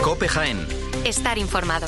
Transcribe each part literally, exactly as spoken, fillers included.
COPE Jaén. Estar informado.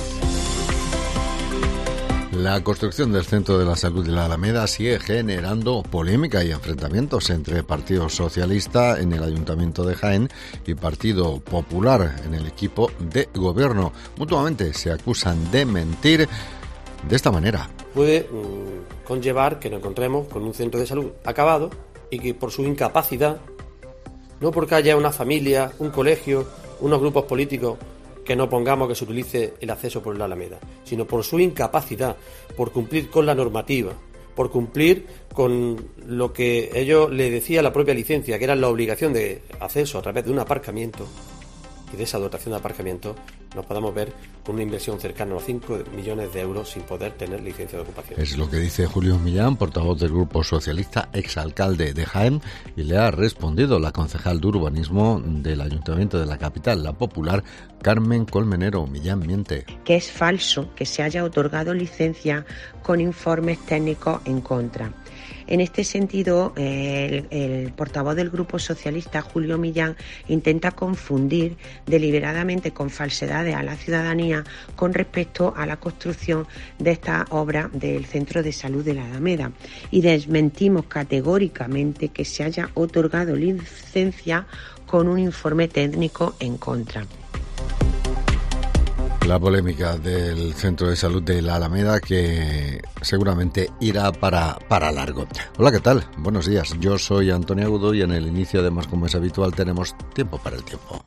La construcción del Centro de la Salud de la Alameda sigue generando polémica y enfrentamientos entre Partido Socialista en el Ayuntamiento de Jaén y Partido Popular en el equipo de gobierno. Mutuamente se acusan de mentir de esta manera. Puede mmm, conllevar que nos encontremos con un centro de salud acabado y que por su incapacidad, no porque haya una familia, un colegio, unos grupos políticos que no pongamos que se utilice el acceso por la Alameda, sino por su incapacidad, por cumplir con la normativa, por cumplir con lo que ellos le decía la propia licencia, que era la obligación de acceso a través de un aparcamiento, y de esa dotación de aparcamiento nos podamos ver con una inversión cercana a los cinco millones de euros sin poder tener licencia de ocupación. Es lo que dice Julio Millán, portavoz del Grupo Socialista, exalcalde de Jaén, y le ha respondido la concejal de urbanismo del Ayuntamiento de la capital, la Popular, Carmen Colmenero. Millán miente. Que es falso que se haya otorgado licencia con informes técnicos en contra. En este sentido, el, el portavoz del Grupo Socialista, Julio Millán, intenta confundir deliberadamente con falsedades a la ciudadanía con respecto a la construcción de esta obra del Centro de Salud de la Alameda, y desmentimos categóricamente que se haya otorgado licencia con un informe técnico en contra. La polémica del Centro de Salud de la Alameda, que seguramente irá para, para largo. Hola, ¿qué tal? Buenos días. Yo soy Antonio Agudo y en el inicio, además, como es habitual, tenemos tiempo para el tiempo.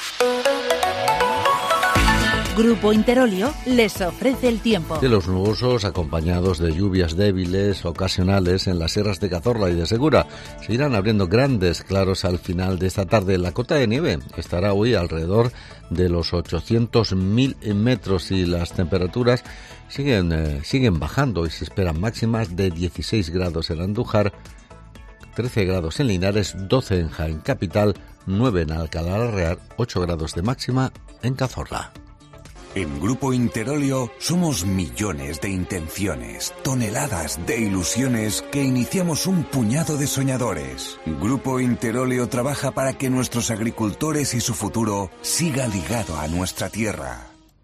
Grupo Interolio les ofrece el tiempo. Cielos nubosos acompañados de lluvias débiles ocasionales en las sierras de Cazorla y de Segura. Se irán abriendo grandes claros al final de esta tarde. La cota de nieve estará hoy alrededor de los ochocientos mil metros y las temperaturas siguen, eh, siguen bajando y se esperan máximas de dieciséis grados en Andújar, trece grados en Linares, doce en Jaén Capital, nueve en Alcalá la Real, ocho grados de máxima en Cazorla. En Grupo Interolio somos millones de intenciones, toneladas de ilusiones que iniciamos un puñado de soñadores. Grupo Interolio trabaja para que nuestros agricultores y su futuro siga ligado a nuestra tierra.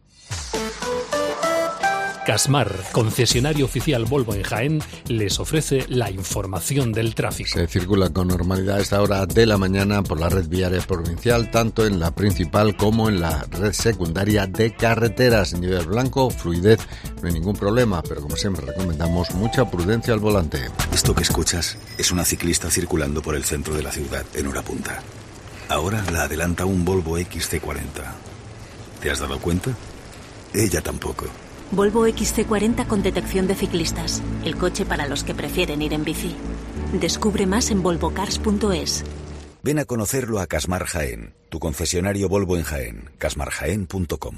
Casmar, concesionario oficial Volvo en Jaén, les ofrece la información del tráfico. Se circula con normalidad a esta hora de la mañana por la red viaria provincial, tanto en la principal como en la red secundaria de carreteras. Nivel blanco, fluidez, no hay ningún problema, pero como siempre recomendamos mucha prudencia al volante. Esto que escuchas es una ciclista circulando por el centro de la ciudad en hora punta. Ahora la adelanta un Volvo equis ce cuarenta. ¿Te has dado cuenta? Ella tampoco. Volvo equis ce cuarenta con detección de ciclistas. El coche para los que prefieren ir en bici. Descubre más en volvo cars punto es. Ven a conocerlo a Casmar Jaén, tu concesionario Volvo en Jaén, casmar jaén punto com.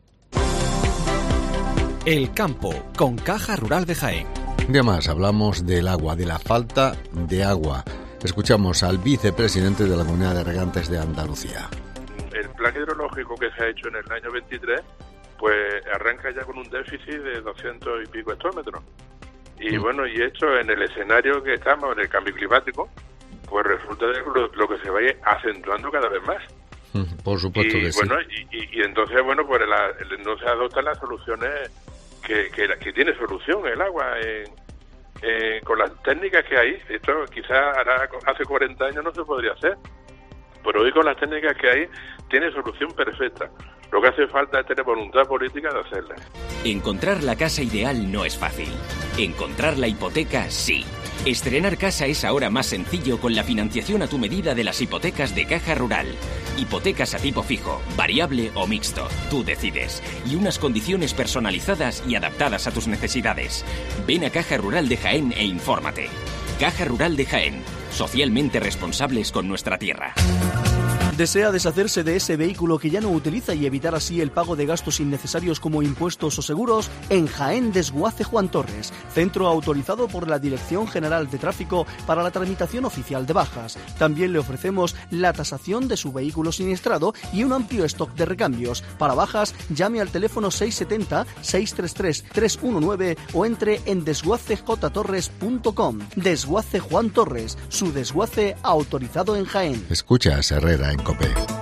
El campo, con Caja Rural de Jaén. Un día más hablamos del agua, de la falta de agua. Escuchamos al vicepresidente de la Comunidad de Regantes de Andalucía. El plan hidrológico que se ha hecho en el año veintitrés pues arranca ya con un déficit de doscientos y pico hectómetros. Y mm. bueno, y esto en el escenario que estamos, en el cambio climático, pues resulta de lo, lo que se va acentuando cada vez más. Mm, por supuesto y, que bueno, sí. Y, y, y entonces, bueno, pues la, no se adoptan las soluciones que, que, que tiene solución el agua en, en, con las técnicas que hay. Esto quizás hará, hace cuarenta años no se podría hacer, pero hoy con las técnicas que hay tiene solución perfecta. Lo que hace falta es tener voluntad política de hacerla. Encontrar la casa ideal no es fácil. Encontrar la hipoteca, sí. Estrenar casa es ahora más sencillo con la financiación a tu medida de las hipotecas de Caja Rural. Hipotecas a tipo fijo, variable o mixto. Tú decides. Y unas condiciones personalizadas y adaptadas a tus necesidades. Ven a Caja Rural de Jaén e infórmate. Caja Rural de Jaén. Socialmente responsables con nuestra tierra. ¿Desea deshacerse de ese vehículo que ya no utiliza y evitar así el pago de gastos innecesarios como impuestos o seguros? En Jaén Desguace Juan Torres, centro autorizado por la Dirección General de Tráfico para la tramitación oficial de bajas. También le ofrecemos la tasación de su vehículo siniestrado y un amplio stock de recambios. Para bajas, llame al teléfono seis siete cero, seis tres tres, tres uno nueve o entre en desguace j torres punto com. Desguace Juan Torres, su desguace autorizado en Jaén. Escuchas Herrera en COPE.